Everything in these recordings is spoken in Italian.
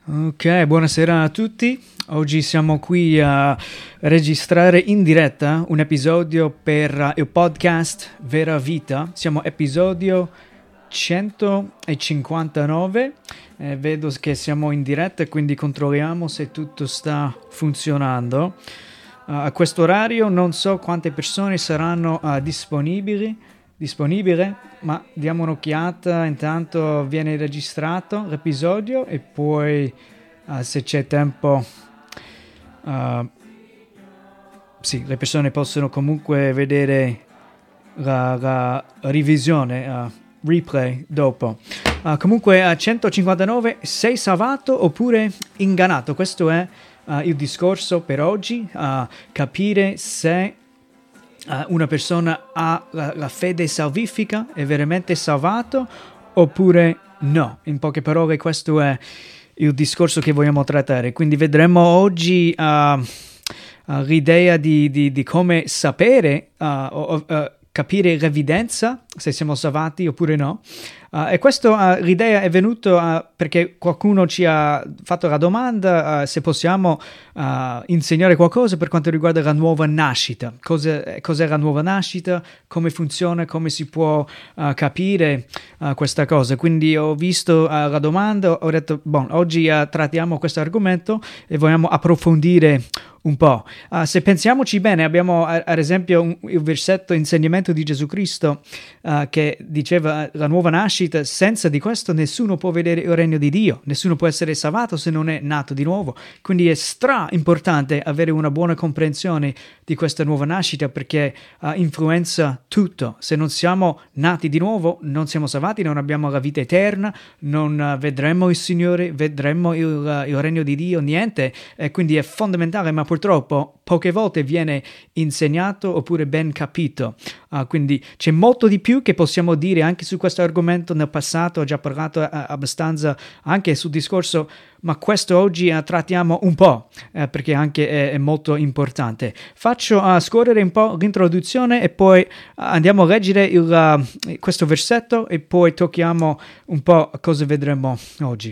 Ok, buonasera a tutti. Oggi siamo qui a registrare in diretta un episodio per il podcast Vera Vita. Siamo episodio 159. Vedo che siamo in diretta e quindi controlliamo se tutto sta funzionando. A questo orario non so quante persone saranno disponibili, ma diamo un'occhiata. Intanto viene registrato l'episodio e poi se c'è tempo sì, le persone possono comunque vedere la revisione, replay dopo. Comunque a 159, sei salvato oppure ingannato? Questo è il discorso per oggi, capire se una persona ha la fede salvifica, è veramente salvato oppure no. In poche parole questo è il discorso che vogliamo trattare. Quindi vedremo oggi l'idea di come sapere capire l'evidenza se siamo salvati oppure no. E questa l'idea è venuta perché qualcuno ci ha fatto la domanda se possiamo insegnare qualcosa per quanto riguarda la nuova nascita. Cos'è la nuova nascita? Come funziona? Come si può capire questa cosa? Ad la domanda, ho detto, oggi trattiamo questo argomento e vogliamo approfondire un po'. Se pensiamoci bene, abbiamo ad esempio il versetto insegnamento di Gesù Cristo che diceva la nuova nascita, senza di questo nessuno può vedere il regno di Dio, nessuno può essere salvato se non è nato di nuovo. Quindi è importante avere una buona comprensione di questa nuova nascita perché influenza tutto. Se non siamo nati di nuovo, non siamo salvati, non abbiamo la vita eterna, non vedremo il Signore, vedremo il regno di Dio, niente. Quindi è fondamentale, ma purtroppo poche volte viene insegnato oppure ben capito. Quindi c'è molto di più che possiamo dire anche su questo argomento. Nel passato ho già parlato abbastanza anche sul discorso, ma questo oggi trattiamo un po' perché anche è molto importante. Faccio scorrere un po' l'introduzione e poi andiamo a leggere questo versetto e poi tocchiamo un po' cosa vedremo oggi.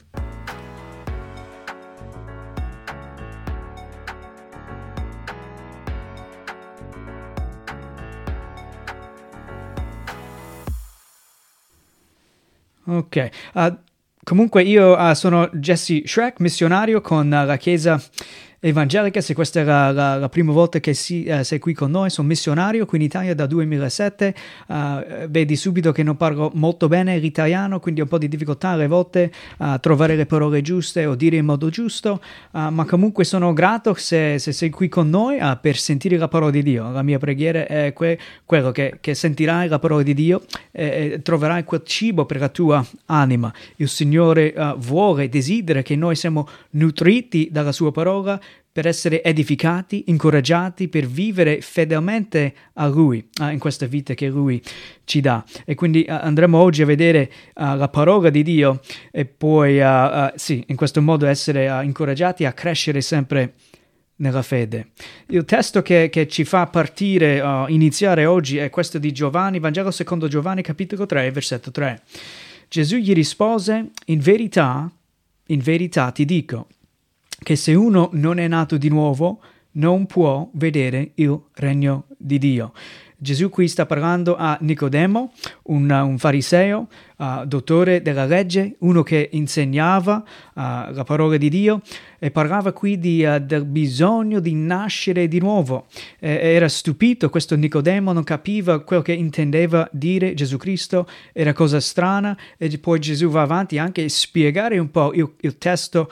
Ok, comunque io sono Jesse Schreck, missionario con la Chiesa Evangelica. Se questa è la prima volta che sei qui con noi, sono missionario qui in Italia da 2007. Vedi subito che non parlo molto bene l'italiano, quindi ho un po' di difficoltà alle volte a trovare le parole giuste o dire in modo giusto, ma comunque sono grato se sei qui con noi per sentire la parola di Dio. La mia preghiera è quello che sentirai la parola di Dio e troverai quel cibo per la tua anima. Il Signore desidera che noi siamo nutriti dalla sua parola per essere edificati, incoraggiati, per vivere fedelmente a Lui, in questa vita che Lui ci dà. E quindi andremo oggi a vedere la parola di Dio e poi, in questo modo essere incoraggiati a crescere sempre nella fede. Il testo che ci fa iniziare oggi è questo di Giovanni, Vangelo secondo Giovanni, capitolo 3, versetto 3. Gesù gli rispose, in verità ti dico, che se uno non è nato di nuovo non può vedere il regno di Dio. Gesù qui sta parlando a Nicodemo, un fariseo, dottore della legge, uno che insegnava la parola di Dio e parlava qui del bisogno di nascere di nuovo. Era stupito questo Nicodemo, non capiva quello che intendeva dire Gesù Cristo, era cosa strana, e poi Gesù va avanti anche a spiegare un po' il testo,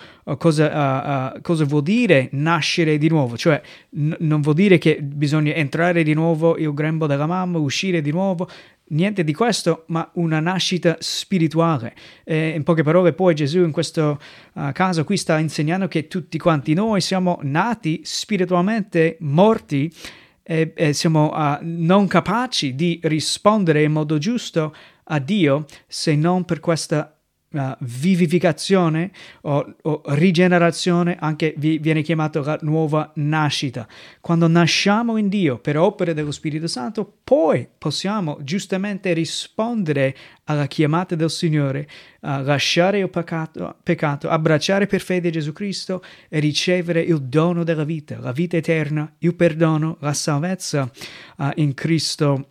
cosa vuol dire nascere di nuovo, cioè non vuol dire che bisogna entrare di nuovo il grembo della mamma, uscire di nuovo, niente di questo, ma una nascita spirituale. In poche parole poi Gesù in questo caso qui sta insegnando che tutti quanti noi siamo nati spiritualmente morti e siamo non capaci di rispondere in modo giusto a Dio se non per questa vivificazione o rigenerazione, anche viene chiamato la nuova nascita. Quando nasciamo in Dio per opere dello Spirito Santo, poi possiamo giustamente rispondere alla chiamata del Signore, lasciare il peccato, abbracciare per fede Gesù Cristo e ricevere il dono della vita, la vita eterna, il perdono, la salvezza in Cristo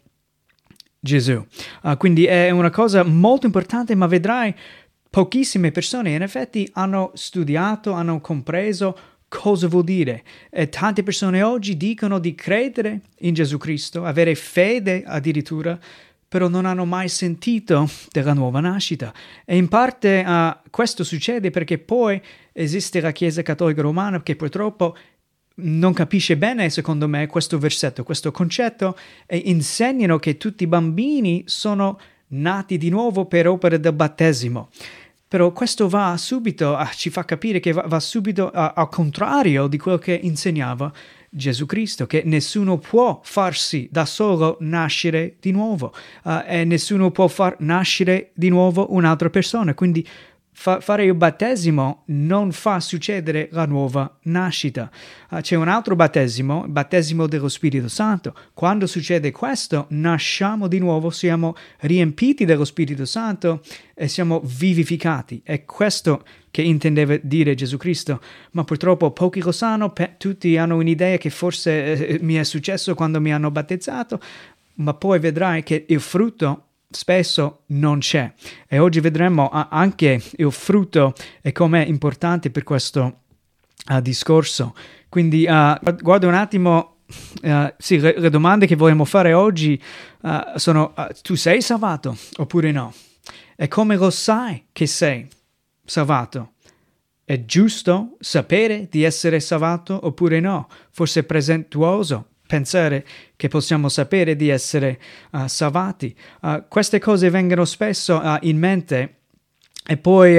Gesù. Quindi è una cosa molto importante, ma vedrai pochissime persone in effetti hanno studiato, hanno compreso cosa vuol dire. E tante persone oggi dicono di credere in Gesù Cristo, avere fede addirittura, però non hanno mai sentito della nuova nascita. E in parte questo succede perché poi esiste la Chiesa Cattolica Romana che purtroppo non capisce bene, secondo me, questo versetto, questo concetto, e insegnano che tutti i bambini sono nati di nuovo per opera del battesimo. Però questo va subito, ci fa capire che va subito al contrario di quello che insegnava Gesù Cristo, che nessuno può farsi da solo nascere di nuovo e nessuno può far nascere di nuovo un'altra persona. Quindi fare il battesimo non fa succedere la nuova nascita. C'è un altro battesimo, il battesimo dello Spirito Santo. Quando succede questo, nasciamo di nuovo, siamo riempiti dello Spirito Santo e siamo vivificati. È questo che intendeva dire Gesù Cristo, ma purtroppo pochi lo sanno, tutti hanno un'idea che forse mi è successo quando mi hanno battezzato, ma poi vedrai che il frutto spesso non c'è. E oggi vedremo anche il frutto e com'è importante per questo discorso. Quindi guarda un attimo, sì, le domande che vogliamo fare oggi sono: tu sei salvato oppure no? E come lo sai che sei salvato? È giusto sapere di essere salvato oppure no? Forse è presuntuoso pensare che possiamo sapere di essere salvati. Queste cose vengono spesso in mente e poi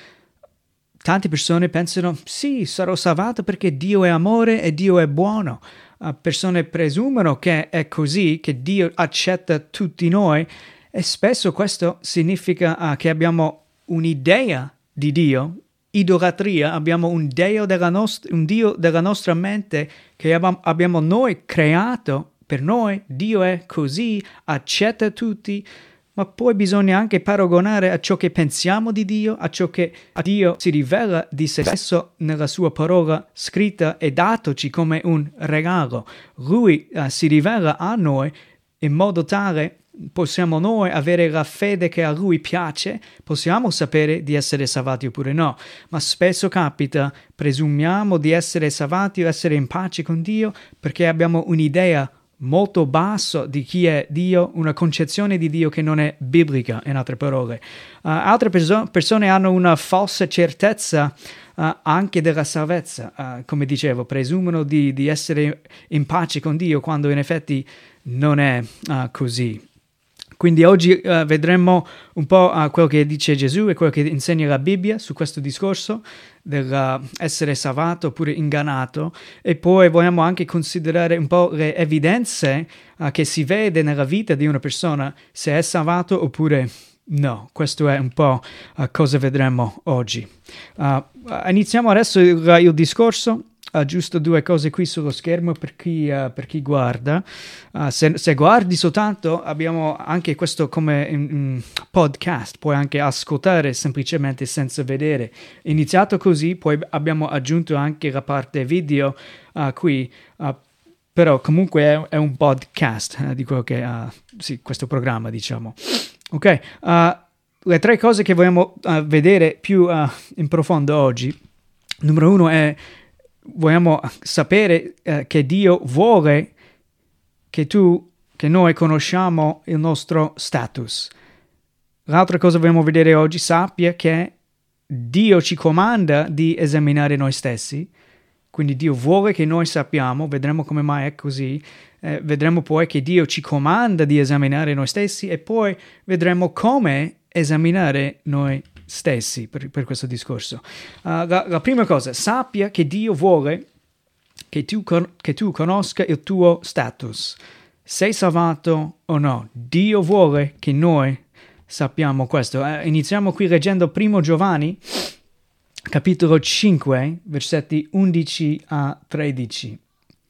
tante persone pensano: sì, sarò salvato perché Dio è amore e Dio è buono. Persone presumono che è così, che Dio accetta tutti noi, e spesso questo significa che abbiamo un'idea di Dio, idolatria, abbiamo un Dio della nostra mente che abbiamo noi creato per noi. Dio è così, accetta tutti, ma poi bisogna anche paragonare a ciò che pensiamo di Dio, a ciò che a Dio si rivela di se stesso nella sua parola scritta e datoci come un regalo. Lui si rivela a noi in modo tale possiamo noi avere la fede che a Lui piace, possiamo sapere di essere salvati oppure no, ma spesso capita, presumiamo di essere salvati o essere in pace con Dio perché abbiamo un'idea molto bassa di chi è Dio, una concezione di Dio che non è biblica, in altre parole. Altre persone hanno una falsa certezza anche della salvezza, come dicevo, presumono di essere in pace con Dio quando in effetti non è così. Quindi oggi vedremo un po' quello che dice Gesù e quello che insegna la Bibbia su questo discorso dell'essere salvato oppure ingannato, e poi vogliamo anche considerare un po' le evidenze che si vede nella vita di una persona se è salvato oppure no. Questo è un po' cosa vedremo oggi. Iniziamo adesso il discorso. Giusto due cose qui sullo schermo per chi guarda. Se guardi soltanto, abbiamo anche questo come podcast, puoi anche ascoltare semplicemente senza vedere. Iniziato così, poi abbiamo aggiunto anche la parte video qui, però comunque è un podcast di quello che sì, questo programma, diciamo. Ok, le tre cose che vogliamo vedere più in profondo oggi. Numero uno è: vogliamo sapere che Dio vuole che noi conosciamo il nostro status. L'altra cosa che vogliamo vedere oggi: sappia che Dio ci comanda di esaminare noi stessi, quindi Dio vuole che noi sappiamo, vedremo come mai è così, vedremo poi che Dio ci comanda di esaminare noi stessi e poi vedremo come esaminare noi stessi per questo discorso. La prima cosa: sappia che Dio vuole che tu conosca il tuo status. Sei salvato o no? Dio vuole che noi sappiamo questo? Iniziamo qui leggendo primo Giovanni, capitolo 5, versetti 11 a 13.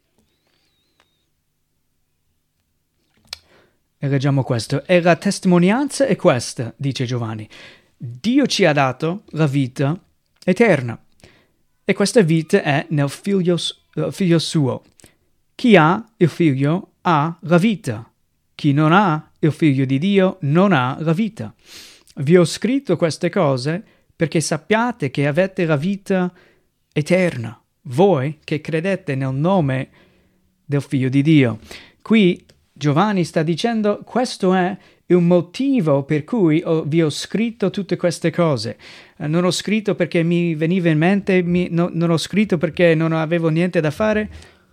E leggiamo questo. E la testimonianza è questa, dice Giovanni. Dio ci ha dato la vita eterna. E questa vita è nel figlio suo. Chi ha il figlio ha la vita. Chi non ha il figlio di Dio non ha la vita. Vi ho scritto queste cose perché sappiate che avete la vita eterna, voi che credete nel nome del figlio di Dio. Qui Giovanni sta dicendo questo è il motivo per cui vi ho scritto tutte queste cose. Non ho scritto perché mi veniva in mente, non ho scritto perché non avevo niente da fare,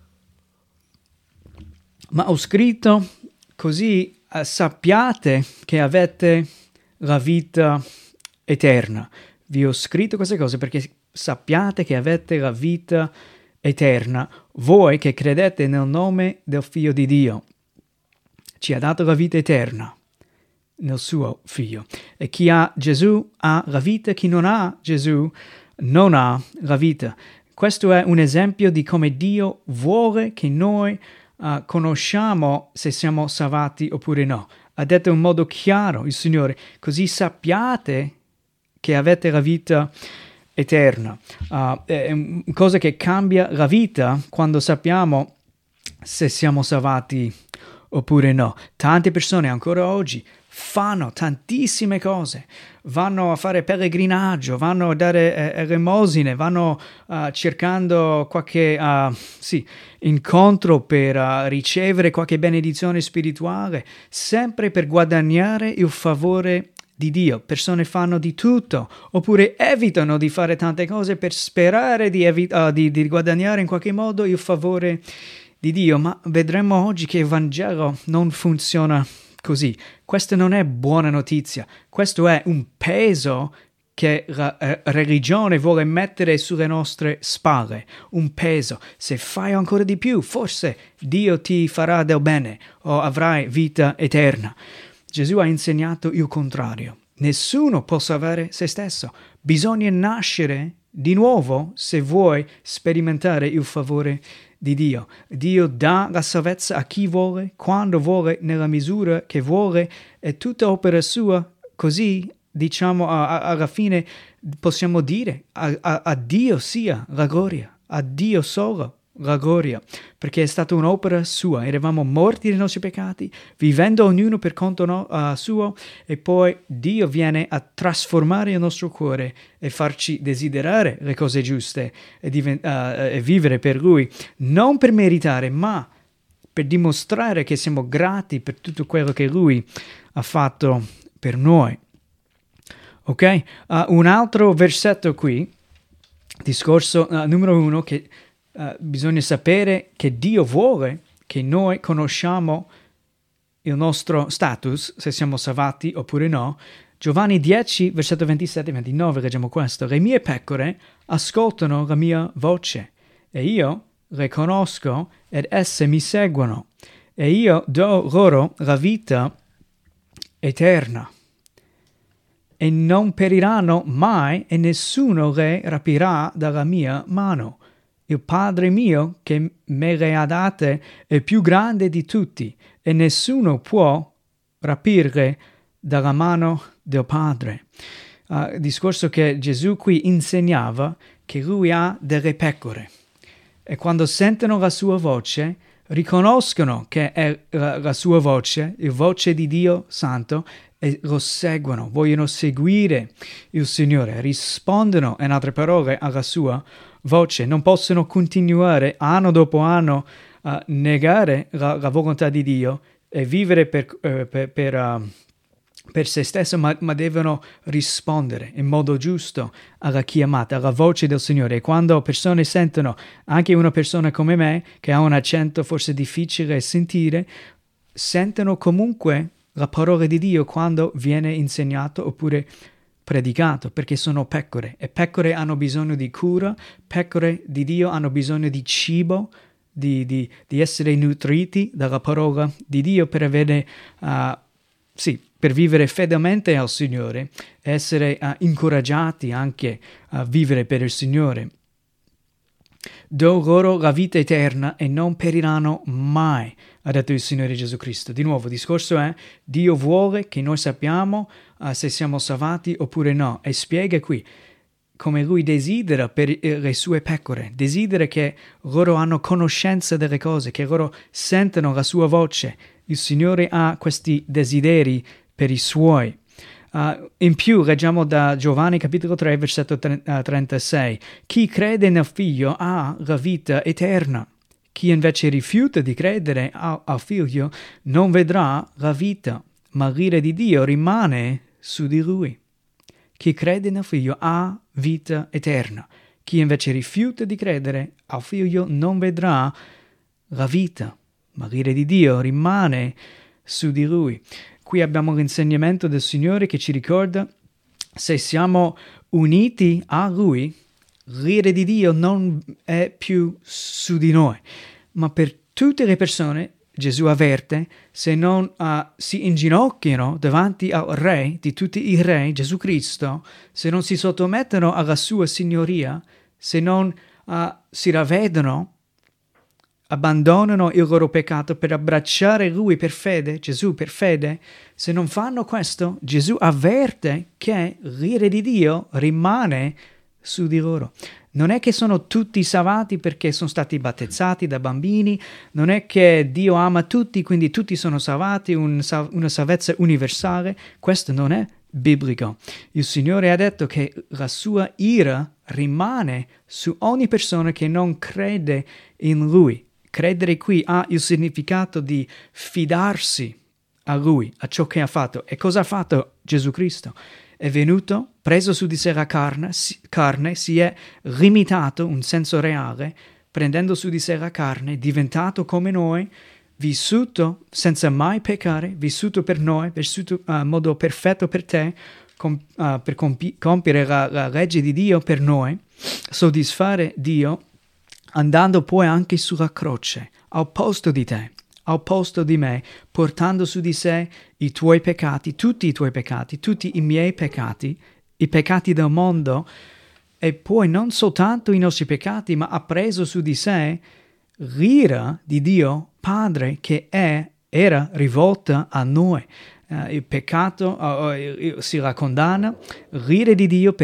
ma ho scritto così sappiate che avete la vita eterna. Vi ho scritto queste cose perché sappiate che avete la vita eterna, voi che credete nel nome del Figlio di Dio. Ci ha dato la vita eterna nel suo Figlio. E chi ha Gesù ha la vita, chi non ha Gesù non ha la vita. Questo è un esempio di come Dio vuole che noi conosciamo se siamo salvati oppure no. Ha detto in modo chiaro il Signore, così sappiate che avete la vita eterna. È una cosa che cambia la vita quando sappiamo se siamo salvati oppure no. Tante persone ancora oggi fanno tantissime cose, vanno a fare pellegrinaggio, vanno a dare elemosine, vanno cercando qualche incontro per ricevere qualche benedizione spirituale, sempre per guadagnare il favore di Dio. Persone fanno di tutto, oppure evitano di fare tante cose per sperare di guadagnare in qualche modo il favore di Dio, ma vedremo oggi che il Vangelo non funziona così. Questa non è buona notizia, questo è un peso che la religione vuole mettere sulle nostre spalle, un peso. Se fai ancora di più, forse Dio ti farà del bene o avrai vita eterna. Gesù ha insegnato il contrario. Nessuno può salvare se stesso. Bisogna nascere di nuovo se vuoi sperimentare il favore di Dio. Dio dà la salvezza a chi vuole, quando vuole, nella misura che vuole, è tutta opera sua. Così, diciamo, alla fine possiamo dire a Dio sia la gloria, a Dio solo la gloria, perché è stata un'opera sua. Eravamo morti nei nostri peccati, vivendo ognuno per conto suo, e poi Dio viene a trasformare il nostro cuore e farci desiderare le cose giuste e vivere per Lui, non per meritare, ma per dimostrare che siamo grati per tutto quello che Lui ha fatto per noi. Ok? Un altro versetto qui, discorso numero 1, che bisogna sapere che Dio vuole che noi conosciamo il nostro status, se siamo salvati oppure no. Giovanni 10, versetto 27-29, leggiamo questo. Le mie pecore ascoltano la mia voce, e io le conosco ed esse mi seguono, e io do loro la vita eterna. E non periranno mai, e nessuno le rapirà dalla mia mano. Il Padre mio che me le ha date è più grande di tutti, e nessuno può rapirle dalla mano del Padre. Discorso che Gesù qui insegnava che Lui ha delle pecore, e quando sentono la sua voce riconoscono che è la sua voce, il voce di Dio Santo, e lo seguono, vogliono seguire il Signore, rispondono, in altre parole, alla sua voce. Non possono continuare anno dopo anno a negare la volontà di Dio e vivere per se stesso, ma devono rispondere in modo giusto alla chiamata, alla voce del Signore. E quando persone sentono, anche una persona come me, che ha un accento forse difficile a sentire, sentono comunque la parola di Dio quando viene insegnato oppure predicato, perché sono pecore, e pecore hanno bisogno di cura, pecore di Dio hanno bisogno di cibo, di essere nutriti dalla parola di Dio per avere sì, per vivere fedelmente al Signore, essere incoraggiati anche a vivere per il Signore. Do loro la vita eterna e non periranno mai, ha detto il Signore Gesù Cristo. Di nuovo, il discorso è: Dio vuole che noi sappiamo se siamo salvati oppure no, e spiega qui come Lui desidera per le sue pecore, desidera che loro hanno conoscenza delle cose, che loro sentono la sua voce. Il Signore ha questi desideri per i Suoi. In più leggiamo da Giovanni capitolo 3 versetto 36: chi crede nel Figlio ha la vita eterna, chi invece rifiuta di credere al Figlio non vedrà la vita, ma l'ira di Dio rimane su di lui. Chi crede nel Figlio ha vita eterna, chi invece rifiuta di credere al Figlio non vedrà la vita, ma l'ira di Dio rimane su di lui. Qui abbiamo l'insegnamento del Signore che ci ricorda: se siamo uniti a Lui, l'ira di Dio non è più su di noi. Ma per tutte le persone, Gesù avverte, se non si inginocchiano davanti al Re di tutti i Re, Gesù Cristo, se non si sottomettono alla sua signoria, se non si ravvedono, abbandonano il loro peccato per abbracciare Lui per fede, Gesù per fede, se non fanno questo, Gesù avverte che l'ira di Dio rimane su di loro. Non è che sono tutti salvati perché sono stati battezzati da bambini, non è che Dio ama tutti, quindi tutti sono salvati, una salvezza universale. Questo non è biblico. Il Signore ha detto che la sua ira rimane su ogni persona che non crede in Lui. Credere qui ha il significato di fidarsi a Lui, a ciò che ha fatto. E cosa ha fatto Gesù Cristo? È venuto, preso su di sé la carne, si è limitato, un senso reale, prendendo su di sé la carne, diventato come noi, vissuto senza mai peccare, vissuto per noi, vissuto in modo perfetto per te, per compiere la legge di Dio per noi, soddisfare Dio, andando poi anche sulla croce, al posto di te, al posto di me, portando su di sé i tuoi peccati, tutti i miei peccati, i peccati del mondo, e poi non soltanto i nostri peccati, ma ha preso su di sé l'ira di Dio Padre che era rivolta a noi. Il peccato si la condanna, l'ira di Dio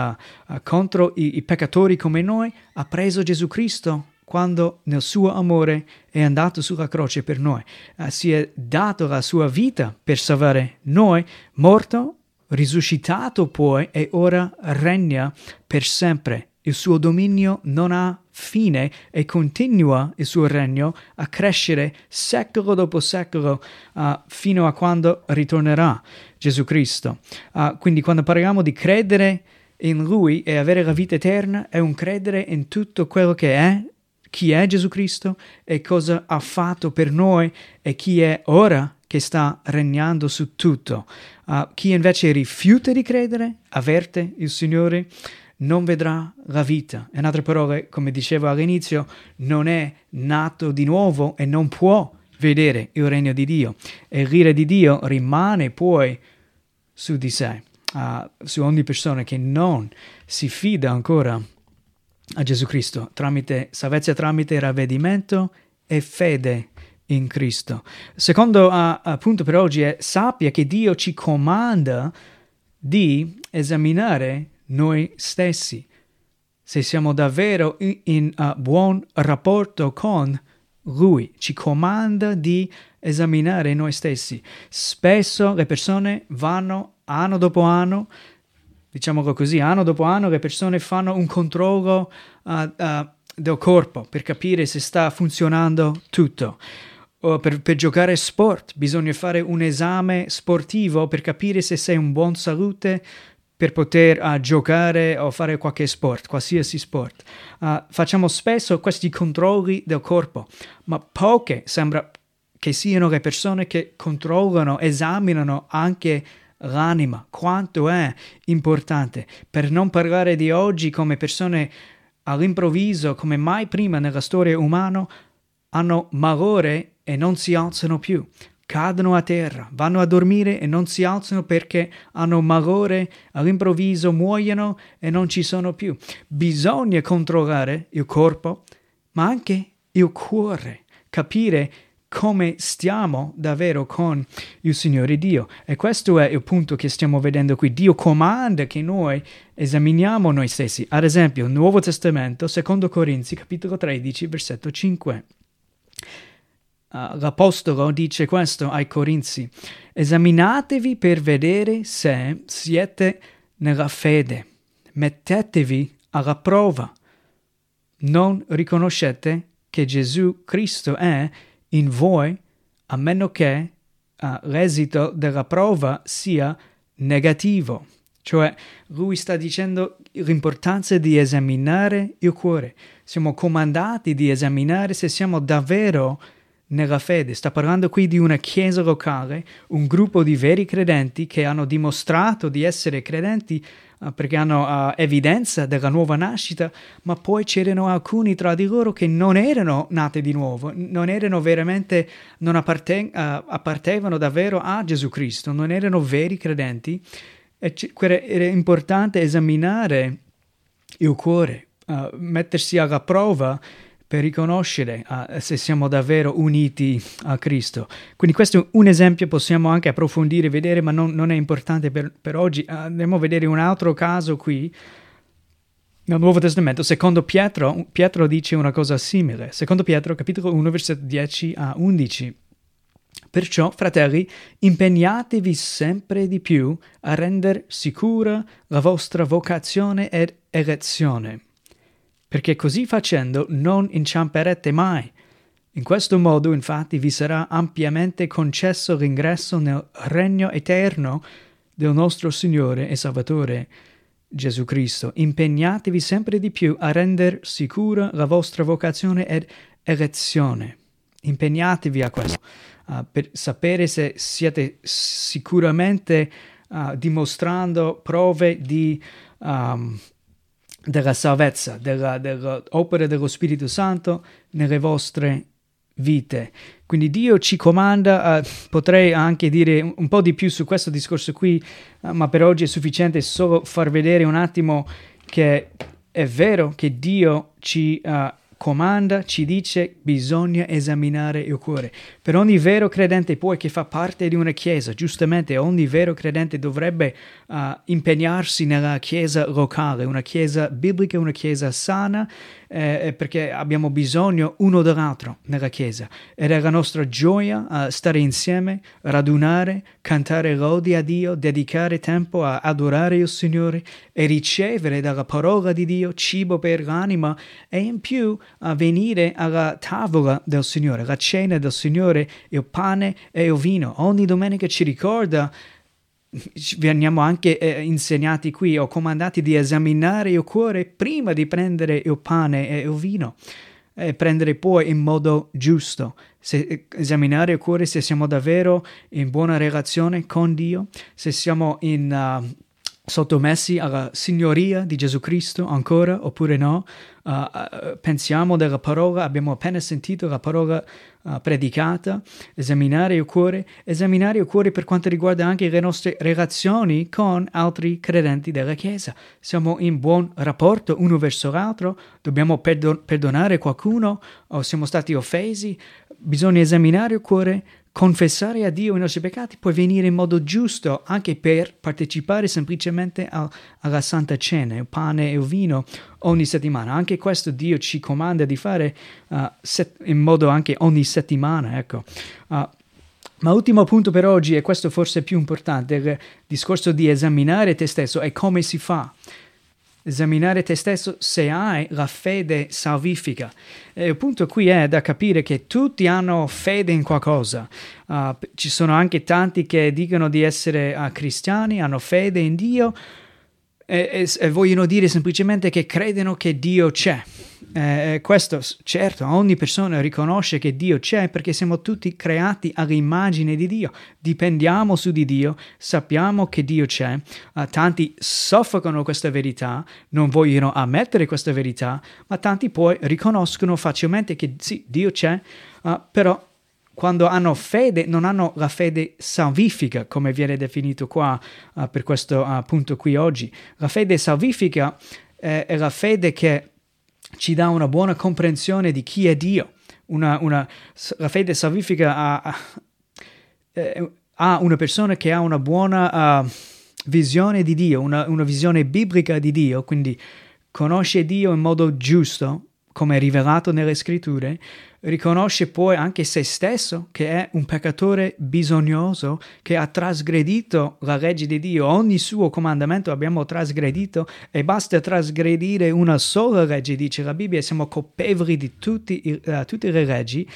contro i peccatori come noi ha preso Gesù Cristo quando nel suo amore è andato sulla croce per noi. Si è dato la sua vita per salvare noi, morto, risuscitato poi e ora regna per sempre. Il suo dominio non ha fine e continua il suo regno a crescere secolo dopo secolo fino a quando ritornerà Gesù Cristo. Quindi quando parliamo di credere in Lui e avere la vita eterna, è un credere in tutto quello che è, chi è Gesù Cristo e cosa ha fatto per noi e chi è ora che sta regnando su tutto. Chi invece rifiuta di credere, avverte il Signore, non vedrà la vita. In altre parole, come dicevo all'inizio, non è nato di nuovo e non può vedere il regno di Dio. E l'ira di Dio rimane poi su di sé, su ogni persona che non si fida ancora a Gesù Cristo, salvezza tramite ravvedimento e fede in Cristo. Secondo punto per oggi è: sappia che Dio ci comanda di esaminare noi stessi, se siamo davvero in buon rapporto con Lui. Ci comanda di esaminare noi stessi. Spesso le persone vanno anno dopo anno, diciamolo così, anno dopo anno le persone fanno un controllo del corpo per capire se sta funzionando tutto. O per giocare sport bisogna fare un esame sportivo per capire se sei in buona salute per poter giocare o fare qualche sport, qualsiasi sport. Facciamo spesso questi controlli del corpo, ma poche sembra che siano le persone che controllano, esaminano anche l'anima, quanto è importante. Per non parlare di oggi, come persone all'improvviso, come mai prima nella storia umana, hanno malore e non si alzano più. cadono a terra, vanno a dormire e non si alzano perché hanno malore, all'improvviso muoiono e non ci sono più. Bisogna controllare il corpo, ma anche il cuore, capire come stiamo davvero con il Signore Dio. E questo è il punto che stiamo vedendo qui. Dio comanda che noi esaminiamo noi stessi. Ad esempio, il Nuovo Testamento, 2 Corinzi, capitolo 13, versetto 5. L'Apostolo dice questo ai Corinzi: esaminatevi per vedere se siete nella fede, mettetevi alla prova. Non riconoscete che Gesù Cristo è in voi, a meno che l'esito della prova sia negativo. Cioè, lui sta dicendo l'importanza di esaminare il cuore. Siamo comandati di esaminare se siamo davvero nella fede. Sta parlando qui di una chiesa locale, un gruppo di veri credenti che hanno dimostrato di essere credenti perché hanno evidenza della nuova nascita, ma poi c'erano alcuni tra di loro che non erano nati di nuovo, non erano veramente, non appartenevano davvero a Gesù Cristo, non erano veri credenti. E era importante esaminare il cuore, mettersi alla prova per riconoscere se siamo davvero uniti a Cristo. Quindi questo è un esempio, possiamo anche approfondire, vedere, ma non è importante per oggi. Andiamo a vedere un altro caso qui, nel Nuovo Testamento. Secondo Pietro dice una cosa simile. Secondo Pietro, capitolo 1, versetto 10 a 11. Perciò, fratelli, impegnatevi sempre di più a rendere sicura la vostra vocazione ed elezione, perché così facendo non inciamperete mai. In questo modo, infatti, vi sarà ampiamente concesso l'ingresso nel regno eterno del nostro Signore e Salvatore Gesù Cristo. Impegnatevi sempre di più a rendere sicura la vostra vocazione ed elezione. Impegnatevi a questo, per sapere se siete sicuramente dimostrando prove della salvezza, dell'opera dello Spirito Santo nelle vostre vite. Quindi Dio ci comanda, potrei anche dire un po' di più su questo discorso qui, ma per oggi è sufficiente solo far vedere un attimo che è vero che Dio ci comanda, ci dice bisogna esaminare il cuore. Per ogni vero credente poi che fa parte di una chiesa, giustamente ogni vero credente dovrebbe impegnarsi nella chiesa locale, una chiesa biblica, una chiesa sana, perché abbiamo bisogno uno dell'altro nella chiesa. Ed è la nostra gioia stare insieme, radunare, cantare lodi a Dio, dedicare tempo a adorare il Signore e ricevere dalla parola di Dio cibo per l'anima e in più a venire alla tavola del Signore, la cena del Signore, il pane e il vino. Ogni domenica ci ricorda, veniamo anche insegnati qui o comandati di esaminare il cuore prima di prendere il pane e il vino e prendere poi in modo giusto. Esaminare il cuore se siamo davvero in buona relazione con Dio, se siamo sottomessi alla signoria di Gesù Cristo ancora oppure no. Pensiamo della parola, abbiamo appena sentito la parola predicata. Esaminare il cuore per quanto riguarda anche le nostre relazioni con altri credenti della Chiesa. Siamo in buon rapporto uno verso l'altro, dobbiamo perdonare qualcuno o siamo stati offesi. Bisogna esaminare il cuore, confessare a Dio i nostri peccati, poi venire in modo giusto anche per partecipare semplicemente alla Santa Cena, il pane e il vino ogni settimana. Anche questo Dio ci comanda di fare in modo anche ogni settimana, ecco. Ma ultimo punto per oggi, e questo forse è più importante, il discorso di esaminare te stesso e come si fa. Esaminare te stesso se hai la fede salvifica. Il punto qui è da capire che tutti hanno fede in qualcosa. Ci sono anche tanti che dicono di essere cristiani, hanno fede in Dio e vogliono dire semplicemente che credono che Dio c'è. Questo, certo, ogni persona riconosce che Dio c'è perché siamo tutti creati all'immagine di Dio, dipendiamo su di Dio, sappiamo che Dio c'è. Tanti soffocano questa verità, non vogliono ammettere questa verità, ma tanti poi riconoscono facilmente che sì, Dio c'è, però quando hanno fede, non hanno la fede salvifica, come viene definito qua per questo punto qui oggi. La fede salvifica è la fede che ci dà una buona comprensione di chi è Dio. La fede salvifica ha una persona che ha una buona visione di Dio, una visione biblica di Dio, quindi conosce Dio in modo giusto, come è rivelato nelle scritture, riconosce poi anche se stesso che è un peccatore bisognoso, che ha trasgredito la legge di Dio. Ogni suo comandamento abbiamo trasgredito e basta trasgredire una sola legge, dice la Bibbia, e siamo colpevoli di tutte le leggi.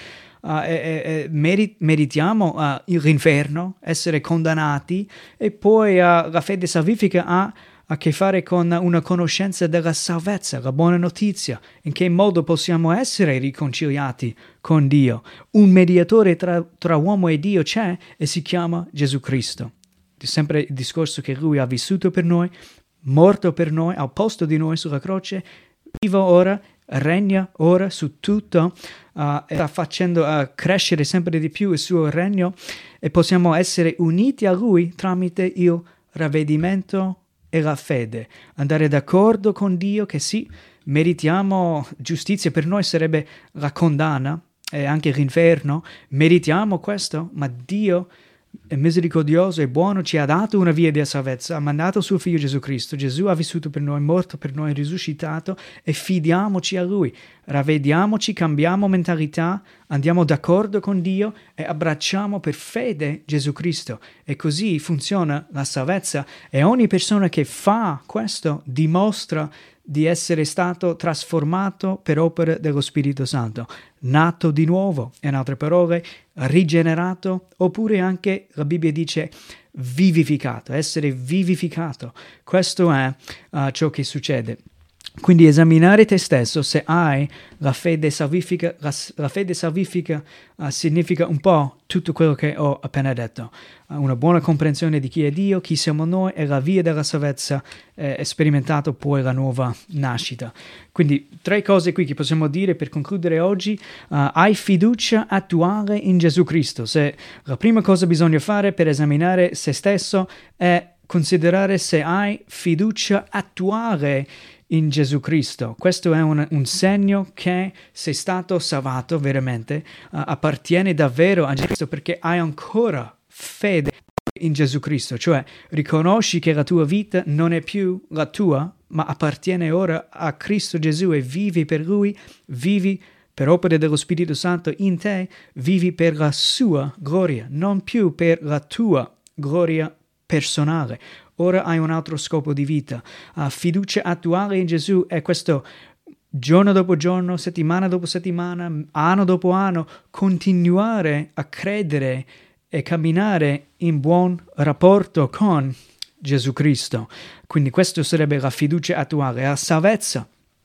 Meritiamo l'inferno, essere condannati, e poi la fede salvifica ha a che fare con una conoscenza della salvezza, la buona notizia, in che modo possiamo essere riconciliati con Dio. Un mediatore tra uomo e Dio c'è e si chiama Gesù Cristo. È sempre il discorso che Lui ha vissuto per noi, morto per noi, al posto di noi sulla croce, vivo ora, regna ora su tutto, sta facendo crescere sempre di più il suo regno, e possiamo essere uniti a Lui tramite il ravvedimento e la fede, andare d'accordo con Dio che sì, meritiamo giustizia, per noi sarebbe la condanna e anche l'inferno, meritiamo questo, ma Dio è misericordioso e buono, ci ha dato una via di salvezza, ha mandato suo figlio Gesù Cristo. Gesù ha vissuto per noi, morto per noi, risuscitato, e fidiamoci a Lui, ravvediamoci, cambiamo mentalità, andiamo d'accordo con Dio e abbracciamo per fede Gesù Cristo. E così funziona la salvezza, e ogni persona che fa questo dimostra di essere stato trasformato per opera dello Spirito Santo, nato di nuovo, in altre parole, rigenerato, oppure anche la Bibbia dice vivificato, essere vivificato. Questo è ciò che succede. Quindi esaminare te stesso se hai la fede salvifica. La fede salvifica significa un po' tutto quello che ho appena detto. Una buona comprensione di chi è Dio, chi siamo noi, e la via della salvezza, sperimentato poi la nuova nascita. Quindi 3 cose qui che possiamo dire per concludere oggi. Hai fiducia attuale in Gesù Cristo. Se la prima cosa bisogna fare per esaminare se stesso è considerare se hai fiducia attuale in Gesù Cristo. Questo è un segno che sei stato salvato veramente, appartiene davvero a Gesù Cristo, perché hai ancora fede in Gesù Cristo, cioè riconosci che la tua vita non è più la tua, ma appartiene ora a Cristo Gesù, e vivi per Lui, vivi per opera dello Spirito Santo in te, vivi per la sua gloria, non più per la tua gloria personale. Ora hai un altro scopo di vita. Fiducia attuale in Gesù è questo: giorno dopo giorno, settimana dopo settimana, anno dopo anno, continuare a credere e camminare in buon rapporto con Gesù Cristo. Quindi questo sarebbe la fiducia attuale. La salvezza,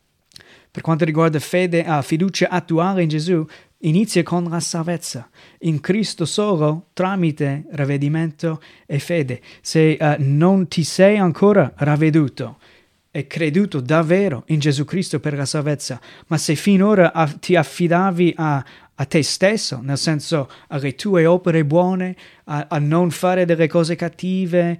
per quanto riguarda fede, fiducia attuale in Gesù, inizia con la salvezza, in Cristo solo, tramite ravvedimento e fede. Se non ti sei ancora ravveduto e creduto davvero in Gesù Cristo per la salvezza, ma se finora ti affidavi a te stesso, nel senso alle tue opere buone, a non fare delle cose cattive,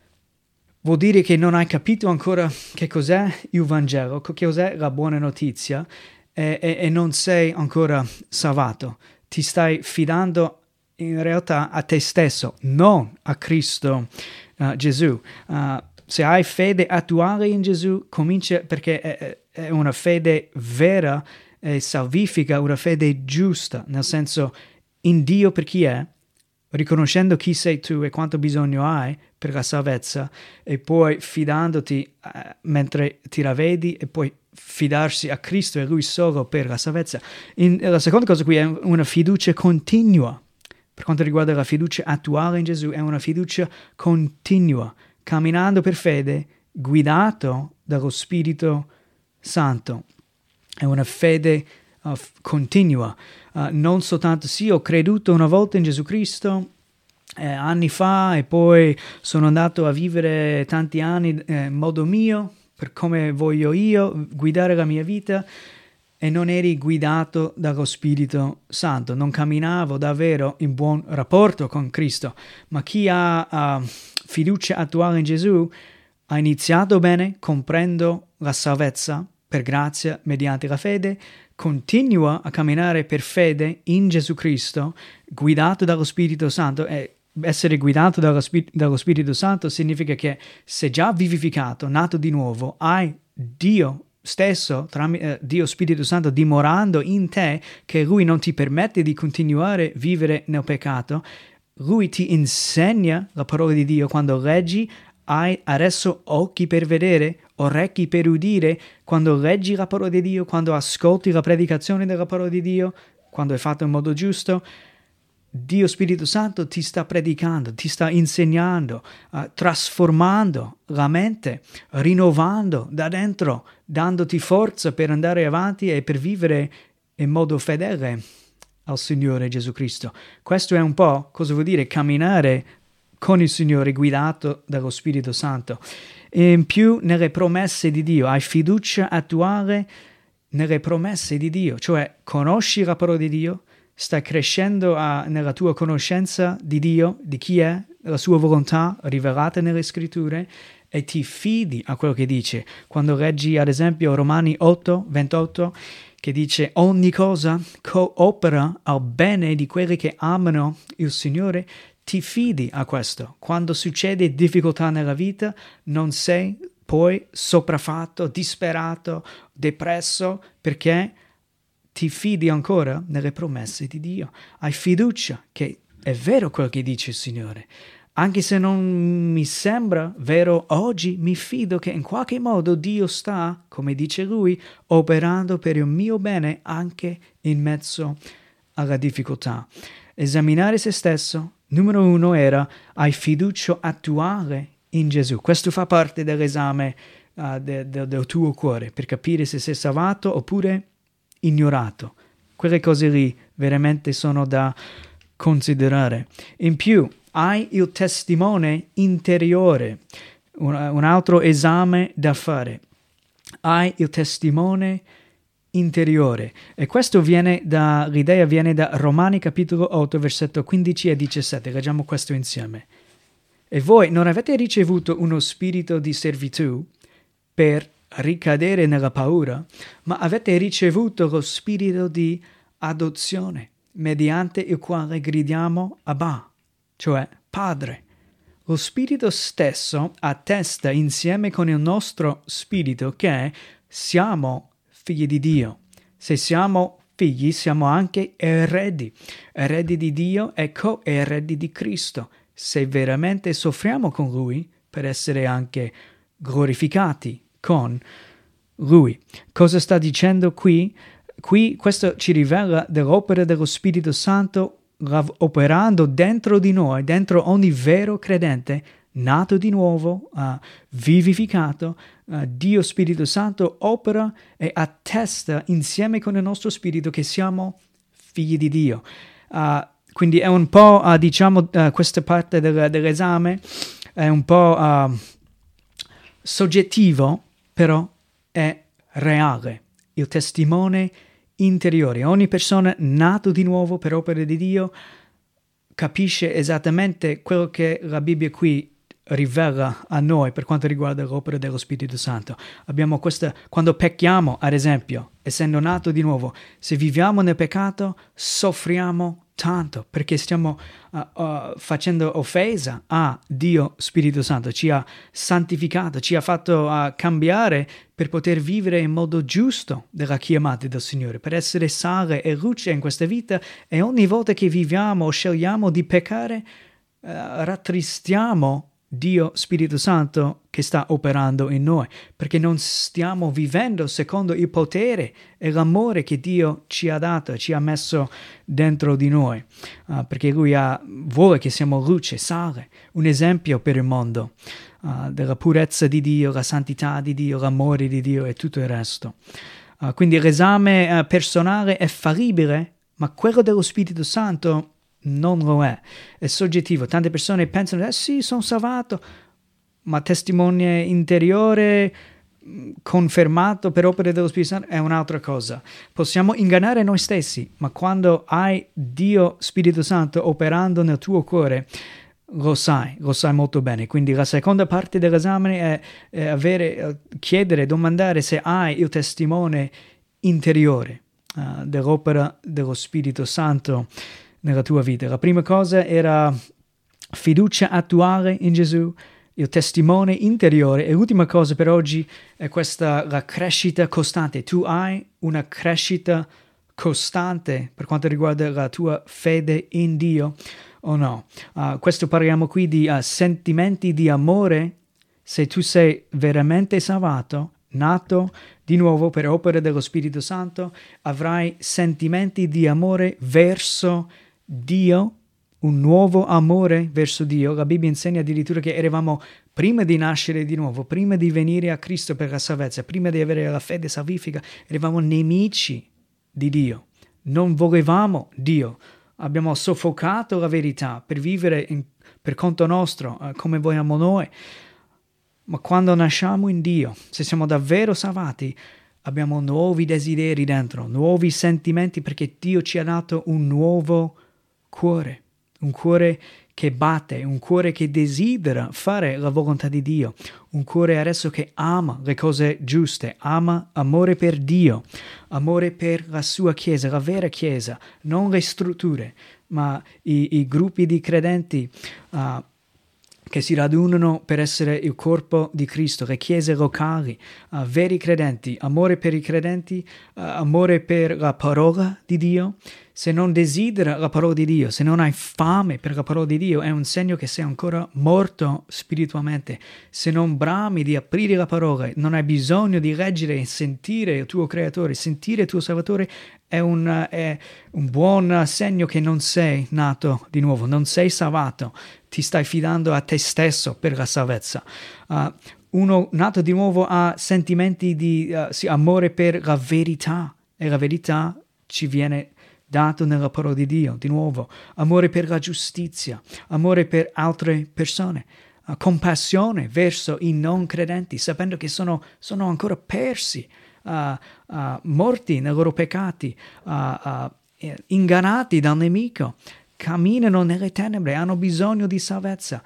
vuol dire che non hai capito ancora che cos'è il Vangelo, che cos'è la buona notizia, e non sei ancora salvato. Ti stai fidando in realtà a te stesso, non a Cristo Gesù. Se hai fede attuale in Gesù, comincia, perché è una fede vera e salvifica, una fede giusta, nel senso in Dio per chi è, riconoscendo chi sei tu e quanto bisogno hai per la salvezza, e poi fidandoti mentre ti ravvedi, e poi fidarsi a Cristo e Lui solo per la salvezza. La seconda cosa qui è una fiducia continua. Per quanto riguarda la fiducia attuale in Gesù, è una fiducia continua, camminando per fede, guidato dallo Spirito Santo. È una fede continua, non soltanto sì, ho creduto una volta in Gesù Cristo anni fa, e poi sono andato a vivere tanti anni in modo mio, per come voglio io guidare la mia vita, e non eri guidato dallo Spirito Santo, non camminavo davvero in buon rapporto con Cristo. Ma chi ha fiducia attuale in Gesù ha iniziato bene, comprendo la salvezza per grazia mediante la fede, continua a camminare per fede in Gesù Cristo, guidato dallo Spirito Santo. E essere guidato dallo Spirito Santo significa che sei già vivificato, nato di nuovo, hai Dio stesso, Dio Spirito Santo dimorando in te, che Lui non ti permette di continuare a vivere nel peccato. Lui ti insegna la parola di Dio. Quando leggi, hai adesso occhi per vedere, orecchi per udire. Quando leggi la parola di Dio, quando ascolti la predicazione della parola di Dio, quando è fatto in modo giusto, Dio Spirito Santo ti sta predicando, ti sta insegnando, trasformando la mente, rinnovando da dentro, dandoti forza per andare avanti e per vivere in modo fedele al Signore Gesù Cristo. Questo è un po' cosa vuol dire camminare con il Signore guidato dallo Spirito Santo. E in più nelle promesse di Dio, hai fiducia attuale nelle promesse di Dio, cioè conosci la parola di Dio, stai crescendo nella tua conoscenza di Dio, di chi è, la sua volontà rivelata nelle scritture, e ti fidi a quello che dice. Quando leggi ad esempio Romani 8, 28, che dice ogni cosa coopera al bene di quelli che amano il Signore, ti fidi a questo. Quando succede difficoltà nella vita, non sei poi sopraffatto, disperato, depresso, perché ti fidi ancora nelle promesse di Dio. Hai fiducia che è vero quello che dice il Signore. Anche se non mi sembra vero oggi, mi fido che in qualche modo Dio sta, come dice Lui, operando per il mio bene anche in mezzo alla difficoltà. Esaminare se stesso, numero 1 era, hai fiducia attuale in Gesù. Questo fa parte dell'esame del tuo cuore, per capire se sei salvato oppure ignorato. Quelle cose lì veramente sono da considerare. In più, hai il testimone interiore, un altro esame da fare. Hai il testimone interiore. E questo l'idea viene da Romani capitolo 8, versetto 15 e 17. Leggiamo questo insieme. E voi non avete ricevuto uno spirito di servitù per ricadere nella paura, ma avete ricevuto lo spirito di adozione, mediante il quale gridiamo Abba, cioè Padre. Lo Spirito stesso attesta insieme con il nostro spirito che siamo figli di Dio. Se siamo figli, siamo anche eredi di Dio e coeredi di Cristo, se veramente soffriamo con Lui per essere anche glorificati con Lui. Cosa sta dicendo qui? Qui questo ci rivela dell'opera dello Spirito Santo operando dentro di noi, dentro ogni vero credente, nato di nuovo, vivificato. Dio Spirito Santo opera e attesta insieme con il nostro spirito che siamo figli di Dio. Quindi è un po', questa parte dell'esame è un po' soggettivo, però è reale. Il testimone interiore. Ogni persona nato di nuovo per opera di Dio capisce esattamente quello che la Bibbia qui rivela a noi per quanto riguarda l'opera dello Spirito Santo. Abbiamo questa, quando pecchiamo, ad esempio, essendo nato di nuovo, se viviamo nel peccato, soffriamo tanto perché stiamo facendo offesa a Dio Spirito Santo. Ci ha santificato, ci ha fatto cambiare per poter vivere in modo giusto della chiamata del Signore, per essere sale e luce in questa vita. E ogni volta che viviamo o scegliamo di peccare, rattristiamo Dio Spirito Santo che sta operando in noi, perché non stiamo vivendo secondo il potere e l'amore che Dio ci ha dato e ci ha messo dentro di noi, perché Lui vuole che siamo luce, sale, un esempio per il mondo della purezza di Dio, la santità di Dio, l'amore di Dio e tutto il resto. Quindi l'esame personale è fallibile, ma quello dello Spirito Santo non lo è soggettivo. Tante persone pensano, sì, sono salvato, ma testimone interiore confermato per opere dello Spirito Santo è un'altra cosa. Possiamo ingannare noi stessi, ma quando hai Dio Spirito Santo operando nel tuo cuore, lo sai molto bene. Quindi la seconda parte dell'esame è chiedere, domandare se hai il testimone interiore dell'opera dello Spirito Santo nella tua vita. La prima cosa era fiducia attuale in Gesù, il testimone interiore, e l'ultima cosa per oggi è la crescita costante. Tu hai una crescita costante per quanto riguarda la tua fede in Dio o no? Questo parliamo qui di sentimenti di amore. Se tu sei veramente salvato, nato di nuovo per opera dello Spirito Santo, avrai sentimenti di amore verso Dio, un nuovo amore verso Dio. La Bibbia insegna addirittura che eravamo, prima di nascere di nuovo, prima di venire a Cristo per la salvezza, prima di avere la fede salvifica, eravamo nemici di Dio. Non volevamo Dio. Abbiamo soffocato la verità per vivere per conto nostro, come vogliamo noi. Ma quando nasciamo in Dio, se siamo davvero salvati, abbiamo nuovi desideri dentro, nuovi sentimenti, perché Dio ci ha dato un nuovo cuore. Un cuore che batte, un cuore che desidera fare la volontà di Dio, un cuore adesso che ama le cose giuste, amore per Dio, amore per la sua Chiesa, la vera Chiesa, non le strutture, ma i gruppi di credenti che si radunano per essere il corpo di Cristo, le chiese locali, veri credenti, amore per i credenti, amore per la parola di Dio. Se non desidera la parola di Dio, se non hai fame per la parola di Dio, è un segno che sei ancora morto spiritualmente. Se non brami di aprire la parola, non hai bisogno di leggere e sentire il tuo Creatore, sentire il tuo Salvatore, è un buon segno che non sei nato di nuovo, non sei salvato, ti stai fidando a te stesso per la salvezza. Uno nato di nuovo ha sentimenti di amore per la verità, e la verità ci viene dato nella parola di Dio, di nuovo, amore per la giustizia, amore per altre persone, compassione verso i non credenti, sapendo che sono ancora persi, morti nei loro peccati, ingannati dal nemico, camminano nelle tenebre, hanno bisogno di salvezza.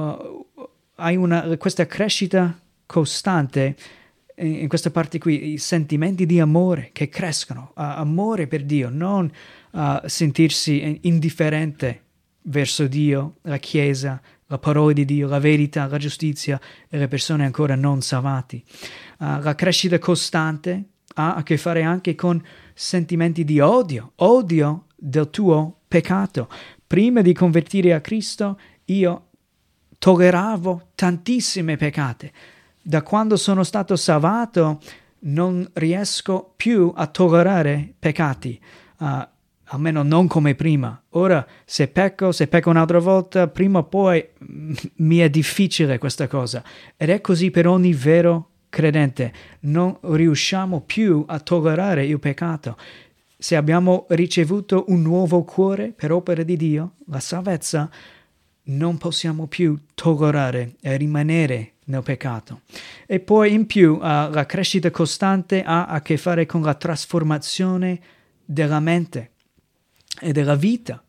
Hai questa crescita costante in questa parte qui, i sentimenti di amore che crescono, amore per Dio, non sentirsi indifferente verso Dio, la Chiesa, la parola di Dio, la verità, la giustizia e le persone ancora non salvati. La crescita costante ha a che fare anche con sentimenti di odio del tuo peccato. Prima di convertire a Cristo, io tolleravo tantissime peccate. Da quando sono stato salvato non riesco più a tollerare peccati, almeno non come prima. Ora, se pecco un'altra volta, prima o poi mi è difficile questa cosa. Ed è così per ogni vero credente. Non riusciamo più a tollerare il peccato. Se abbiamo ricevuto un nuovo cuore per opera di Dio, la salvezza, non possiamo più tollerare e rimanere nel peccato. E poi in più la crescita costante ha a che fare con la trasformazione della mente e della vita.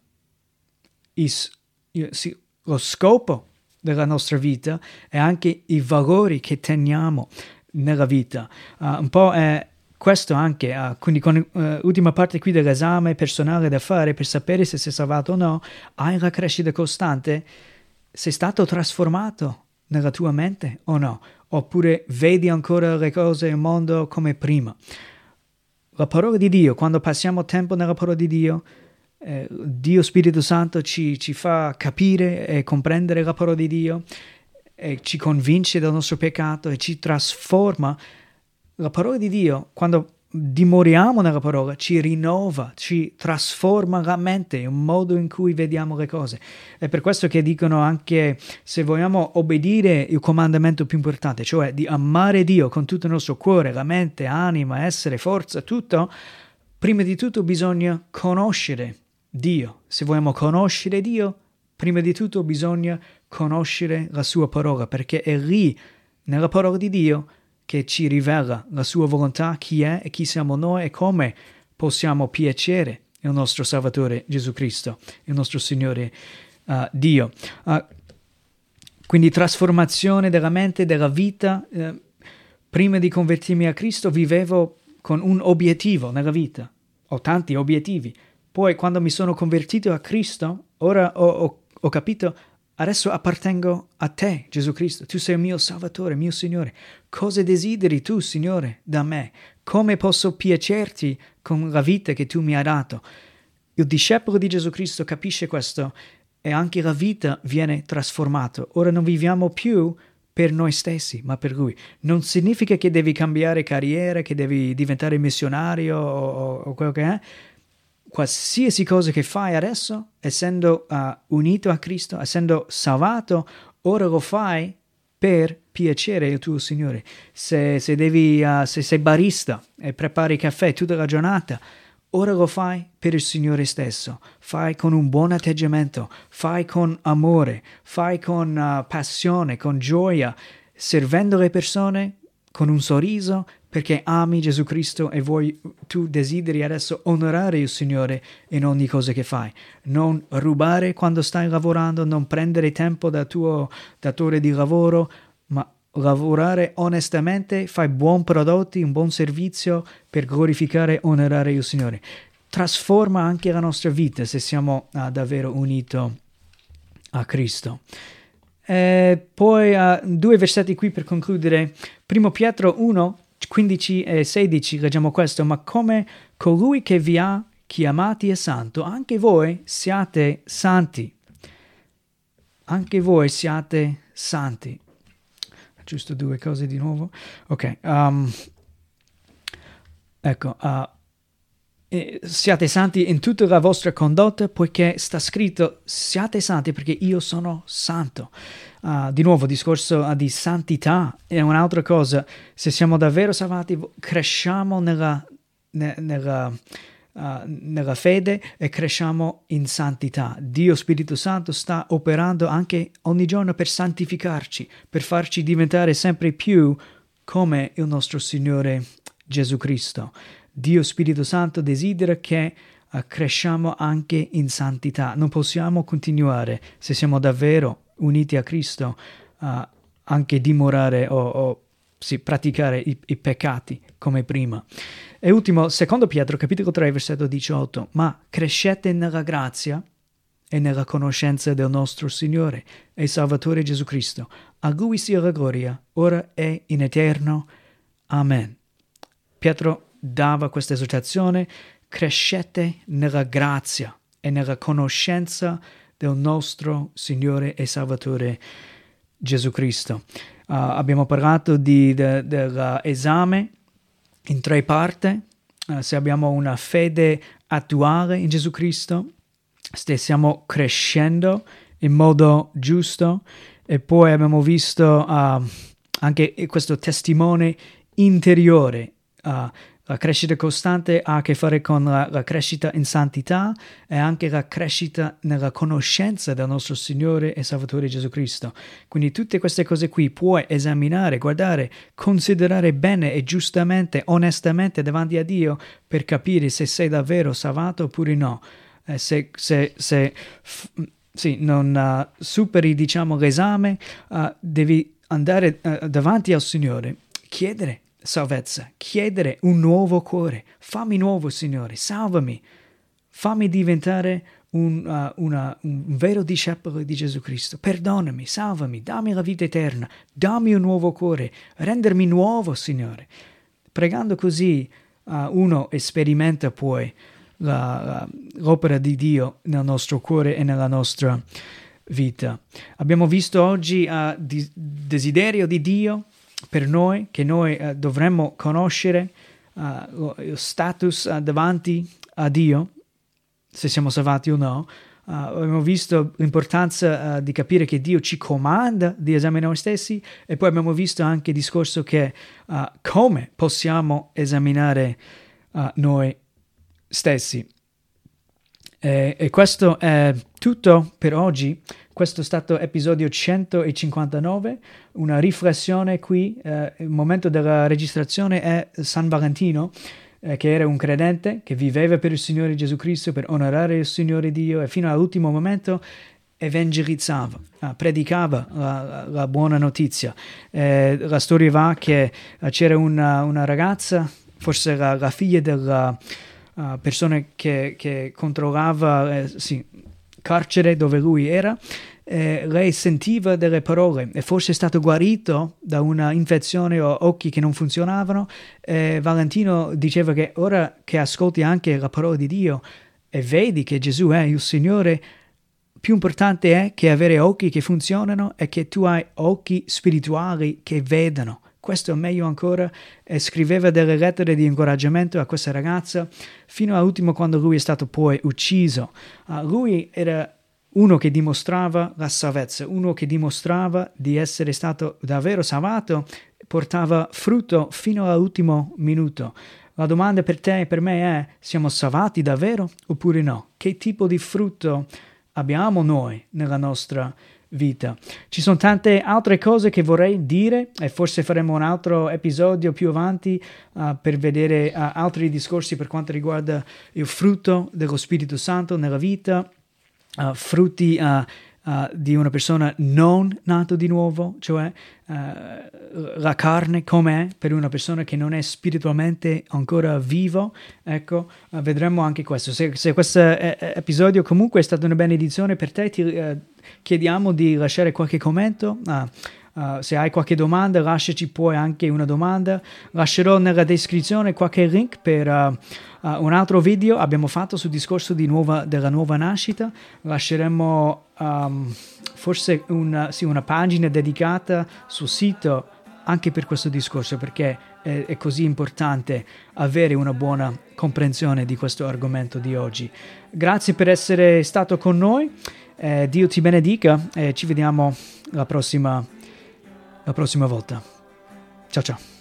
Lo scopo della nostra vita è anche i valori che teniamo nella vita. Un po' è questo anche, quindi con l'ultima parte qui dell'esame personale da fare per sapere se sei salvato o no, hai la crescita costante, sei stato trasformato nella tua mente o no? Oppure vedi ancora le cose, il mondo come prima? La parola di Dio, quando passiamo tempo nella parola di Dio, Dio Spirito Santo ci fa capire e comprendere la parola di Dio, e ci convince del nostro peccato e ci trasforma. La parola di Dio, quando dimoriamo nella parola, ci rinnova, ci trasforma la mente, il modo in cui vediamo le cose. È per questo che dicono anche, se vogliamo obbedire il comandamento più importante, cioè di amare Dio con tutto il nostro cuore, la mente, anima, essere, forza, tutto, prima di tutto bisogna conoscere Dio. Se vogliamo conoscere Dio, prima di tutto bisogna conoscere la sua parola, perché è lì, nella parola di Dio, che ci rivela la sua volontà, chi è e chi siamo noi e come possiamo piacere il nostro Salvatore Gesù Cristo, il nostro Signore Dio. Quindi trasformazione della mente, della vita. Prima di convertirmi a Cristo vivevo con un obiettivo nella vita. Ho tanti obiettivi. Poi quando mi sono convertito a Cristo, ora ho capito, adesso appartengo a te, Gesù Cristo. Tu sei il mio Salvatore, mio Signore. Cosa desideri tu, Signore, da me? Come posso piacerti con la vita che tu mi hai dato? Il discepolo di Gesù Cristo capisce questo e anche la vita viene trasformata. Ora non viviamo più per noi stessi, ma per Lui. Non significa che devi cambiare carriera, che devi diventare missionario o quello che è. Qualsiasi cosa che fai adesso, essendo unito a Cristo, essendo salvato, ora lo fai per piacere il tuo Signore. Se sei barista e prepari caffè tutta la giornata, ora lo fai per il Signore stesso. Fai con un buon atteggiamento, fai con amore, fai con passione, con gioia, servendo le persone con un sorriso, perché ami Gesù Cristo e tu desideri adesso onorare il Signore in ogni cosa che fai. Non rubare quando stai lavorando, non prendere tempo dal tuo datore di lavoro, ma lavorare onestamente, fai buoni prodotti, un buon servizio per glorificare e onorare il Signore. Trasforma anche la nostra vita se siamo davvero uniti a Cristo. Poi 2 versetti qui per concludere. 1 Pietro 1, 15 e 16, leggiamo questo. Ma come colui che vi ha chiamati è santo, anche voi siate santi. Anche voi siate santi. Giusto 2 cose di nuovo. Ok. Siate santi in tutta la vostra condotta, poiché sta scritto siate santi perché io sono santo. Di nuovo discorso di santità è un'altra cosa. Se siamo davvero salvati, cresciamo nella fede e cresciamo in santità. Dio Spirito Santo sta operando anche ogni giorno per santificarci, per farci diventare sempre più come il nostro Signore Gesù Cristo. Dio Spirito Santo desidera che cresciamo anche in santità. Non possiamo continuare, se siamo davvero uniti a Cristo, anche dimorare o praticare i peccati come prima. E ultimo, 2 Pietro, capitolo 3, versetto 18. Ma crescete nella grazia e nella conoscenza del nostro Signore e Salvatore Gesù Cristo. A Lui sia la gloria, ora e in eterno. Amen. Pietro dava questa esortazione: crescete nella grazia e nella conoscenza del nostro Signore e Salvatore Gesù Cristo. Abbiamo parlato dell'esame in 3 parti. Se abbiamo una fede attuale in Gesù Cristo, se stiamo crescendo in modo giusto, e poi abbiamo visto anche questo testimone interiore. La crescita costante ha a che fare con la crescita in santità e anche la crescita nella conoscenza del nostro Signore e Salvatore Gesù Cristo. Quindi tutte queste cose qui puoi esaminare, guardare, considerare bene e giustamente, onestamente davanti a Dio per capire se sei davvero salvato oppure no. Se non superi, l'esame, devi andare davanti al Signore, chiedere salvezza, chiedere un nuovo cuore. Fammi nuovo, Signore, salvami, fammi diventare un vero discepolo di Gesù Cristo, perdonami, salvami, dammi la vita eterna, dammi un nuovo cuore, rendermi nuovo, Signore. Pregando così uno sperimenta poi l'opera di Dio nel nostro cuore e nella nostra vita. Abbiamo visto oggi il desiderio di Dio per noi, che noi dovremmo conoscere il status davanti a Dio, se siamo salvati o no. Abbiamo visto l'importanza di capire che Dio ci comanda di esaminare noi stessi, e poi abbiamo visto anche il discorso che come possiamo esaminare noi stessi. E questo è tutto per oggi. questo è stato episodio 159, una riflessione qui, il momento della registrazione è San Valentino, che era un credente, che viveva per il Signore Gesù Cristo, per onorare il Signore Dio, e fino all'ultimo momento evangelizzava, predicava la buona notizia. La storia va che c'era una ragazza, forse la figlia della persona che controllava carcere dove lui era. Lei sentiva delle parole e forse è stato guarito da una infezione o occhi che non funzionavano. Valentino diceva che ora che ascolti anche la parola di Dio e vedi che Gesù è il Signore, più importante è che avere occhi che funzionano e che tu hai occhi spirituali che vedano. Questo è meglio ancora. E scriveva delle lettere di incoraggiamento a questa ragazza fino all'ultimo, quando lui è stato poi ucciso. Lui era uno che dimostrava la salvezza, uno che dimostrava di essere stato davvero salvato, portava frutto fino all'ultimo minuto. La domanda per te e per me è: siamo salvati davvero oppure no? Che tipo di frutto abbiamo noi nella nostra vita? Ci sono tante altre cose che vorrei dire e forse faremo un altro episodio più avanti per vedere altri discorsi per quanto riguarda il frutto dello Spirito Santo nella vita. Frutti di una persona non nata di nuovo, cioè la carne com'è per una persona che non è spiritualmente ancora vivo. Ecco, vedremo anche questo. Se questo episodio comunque è stata una benedizione per te, ti chiediamo di lasciare qualche commento. Se hai qualche domanda, lasciaci poi anche una domanda. Lascerò nella descrizione qualche link per un altro video abbiamo fatto sul discorso della nuova nascita. Lasceremo forse una pagina dedicata sul sito anche per questo discorso, perché è così importante avere una buona comprensione di questo argomento di oggi. Grazie per essere stato con noi. Dio ti benedica e ci vediamo la prossima volta. Ciao ciao.